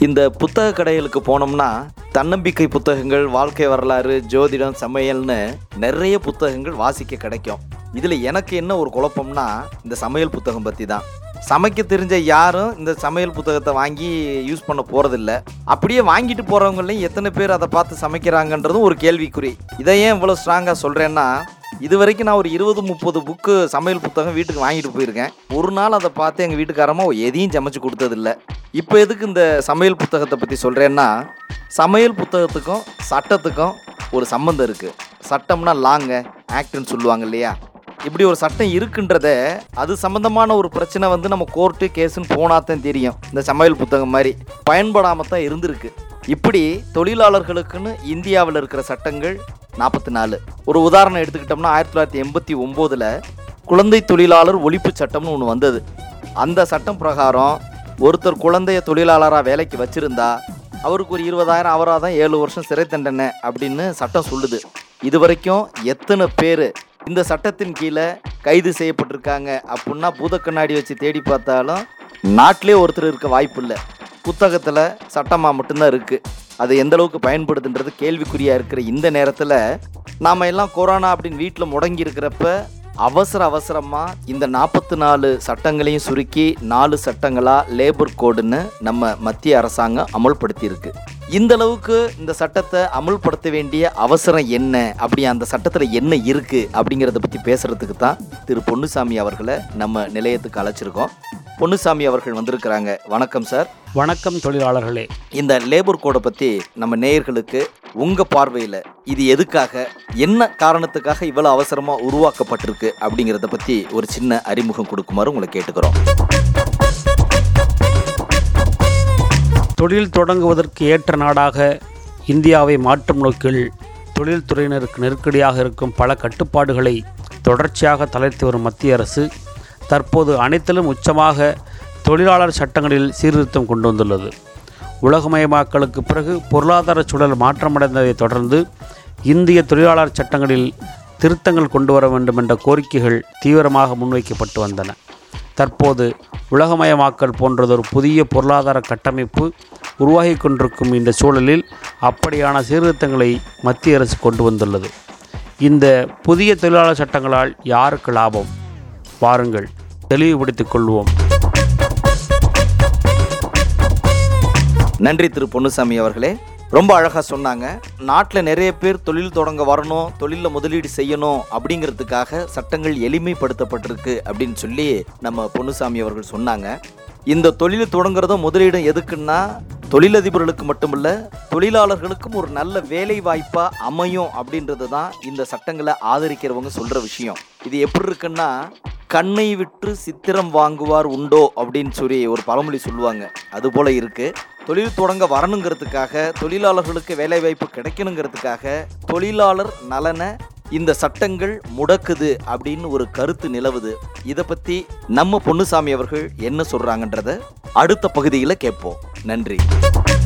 இந்த புத்தக கடைகளுக்கு போனோம்னா தன்னம்பிக்கை புத்தகங்கள், வாழ்க்கை வரலாறு, ஜோதிடம், சமையல்னு நிறைய புத்தகங்கள் வாசிக்க கிடைக்கும். இதில் எனக்கு என்ன ஒரு குழப்பம்னா இந்த சமையல் புத்தகம் பற்றி தான். சமைக்க தெரிஞ்ச யாரும் இந்த சமையல் புத்தகத்தை வாங்கி யூஸ் பண்ண போகிறதில்ல. அப்படியே வாங்கிட்டு போகிறவங்களையும் எத்தனை பேர் அதை பார்த்து சமைக்கிறாங்கன்றதும் ஒரு கேள்விக்குறி. இதை ஏன் இவ்வளோ ஸ்ட்ராங்காக சொல்கிறேன்னா, இது வரைக்கும் நான் ஒரு 20-30 புக்கு சமையல் புத்தகம் வீட்டுக்கு வாங்கிட்டு போயிருக்கேன். ஒரு நாள் அதை பார்த்து எங்கள் வீட்டுக்காரமா எதையும் சமைச்சு கொடுத்ததில்ல. இப்போ எதுக்கு இந்த சமையல் புத்தகத்தை பற்றி சொல்கிறேன்னா, சமையல் புத்தகத்துக்கும் சட்டத்துக்கும் ஒரு சம்மந்தம் இருக்குது. சட்டம்னா லாங்க ஆக்ட்னு சொல்லுவாங்க இல்லையா? இப்படி ஒரு சட்டம் இருக்குன்றத, அது சம்மந்தமான ஒரு பிரச்சனை நம்ம கோர்ட்டு கேஸுன்னு போனாதான் தெரியும். இந்த சமையல் புத்தகம் மாதிரி பயன்படாமல் தான் இருந்திருக்கு. இப்படி தொழிலாளர்களுக்குன்னு இந்தியாவில் இருக்கிற சட்டங்கள் 44. ஒரு உதாரணம் எடுத்துக்கிட்டோம்னா 1989 குழந்தை தொழிலாளர் ஒழிப்பு சட்டம்னு ஒன்று வந்தது. அந்த சட்டம் பிரகாரம் ஒருத்தர் குழந்தைய தொழிலாளராக வேலைக்கு வச்சுருந்தா அவருக்கு ஒரு 20,000 அபராதம், 7 வருஷம் சிறை தண்டனை அப்படின்னு சட்டம் சொல்லுது. இது வரைக்கும் எத்தனை பேர் இந்த சட்டத்தின் கீழே கைது செய்யப்பட்டிருக்காங்க அப்படின்னா பூத கண்ணாடி வச்சு தேடி பார்த்தாலும் நாட்டிலே ஒருத்தர் இருக்க வாய்ப்பு இல்லை. புத்தகத்தில் சட்டமாக மட்டும்தான் இருக்குது. அது எந்த அளவுக்கு பயன்படுதுன்றது கேள்விக்குறியாக இருக்கிற இந்த நேரத்தில் நாம் எல்லாம் கொரோனா அப்படின்னு வீட்டில் முடங்கி இருக்கிறப்ப அவசரமாக இந்த 44 சட்டங்களையும் சுருக்கி 4 சட்டங்களாக லேபர் கோடுன்னு நம்ம மத்திய அரசாங்கம் அமல்படுத்தியிருக்கு. இந்த அளவுக்கு இந்த சட்டத்தை அமல்படுத்த வேண்டிய அவசரம் என்ன, அப்படி அந்த சட்டத்தில் என்ன இருக்குது அப்படிங்கிறத பற்றி பேசுகிறதுக்கு தான் திரு பொன்னுசாமி அவர்களை நம்ம நிலையத்துக்கு அழைச்சிருக்கோம். பொன்னுசாமி அவர்கள் வந்திருக்கிறாங்க. வணக்கம் சார். வணக்கம் தொழிலாளர்களே. இந்த லேபர் கோடை பற்றி நம்ம நேயர்களுக்கு உங்கள் பார்வையில் இது எதுக்காக, என்ன காரணத்துக்காக இவ்வளோ அவசரமாக உருவாக்கப்பட்டிருக்கு அப்படிங்கிறத பற்றி ஒரு சின்ன அறிமுகம் கொடுக்குமாறு உங்களை கேட்டுக்கிறோம். தொழில் தொடங்குவதற்கு ஏற்ற நாடாக இந்தியாவை மாற்றும் நோக்கில் தொழில்துறையினருக்கு நெருக்கடியாக இருக்கும் பல கட்டுப்பாடுகளை தொடர்ச்சியாக தளர்த்தி வரும் மத்திய அரசு தற்போது அனைத்திலும் உச்சமாக தொழிலாளர் சட்டங்களில் சீர்திருத்தம் கொண்டு வந்துள்ளது. உலகமயமாக்கலுக்கு பிறகு பொருளாதார சூழல் மாற்றமடைந்ததை தொடர்ந்து இந்திய தொழிலாளர் சட்டங்களில் திருத்தங்கள் கொண்டு வர வேண்டும் என்ற கோரிக்கைகள் தீவிரமாக முன்வைக்கப்பட்டு வந்தன. தற்போது உலகமயமாக்கல் போன்றதொரு புதிய பொருளாதார கட்டமைப்பு உருவாகி கொண்டிருக்கும் இந்த சூழலில் அப்படியான சீர்திருத்தங்களை மத்திய அரசு கொண்டு வந்துள்ளது. இந்த புதிய தொழிலாளர் சட்டங்களால் யாருக்கு லாபம்? வாருங்கள் தெளிவுபடுத்திக் கொள்வோம். நன்றி திரு பொன்னுசாமி அவர்களே. ரொம்ப அழகாக சொன்னாங்க. நாட்டில் நிறைய பேர் தொழில் தொடங்க வரணும், தொழிலில் முதலீடு செய்யணும் அப்படிங்கிறதுக்காக சட்டங்கள் எளிமைப்படுத்தப்பட்டிருக்கு அப்படின்னு சொல்லி நம்ம பொன்னுசாமி அவர்கள் சொன்னாங்க. இந்த தொழில் தொடங்குறதும் முதலீடும் எதுக்குன்னா தொழிலதிபர்களுக்கு மட்டுமில்ல, தொழிலாளர்களுக்கும் ஒரு நல்ல வேலை வாய்ப்பாக அமையும் அப்படின்றது தான் இந்த சட்டங்களை ஆதரிக்கிறவங்க சொல்கிற விஷயம். இது எப்படி இருக்குன்னா, கண்ணை விட்டு சித்திரம் வாங்குவார் உண்டோ அப்படின்னு சொல்லி ஒரு பழமொழி சொல்லுவாங்க. அதுபோல் இருக்குது. தொழில் தொடங்க வரணுங்கிறதுக்காக, தொழிலாளர்களுக்கு வேலைவாய்ப்பு கிடைக்கணுங்கிறதுக்காக தொழிலாளர் நலனை இந்த சட்டங்கள் முடக்குது அப்படின்னு ஒரு கருத்து நிலவுது. இதை பற்றி நம்ம பொன்னுசாமி அவர்கள் என்ன சொல்கிறாங்கன்றத அடுத்த பகுதியில் கேட்போம். நன்றி.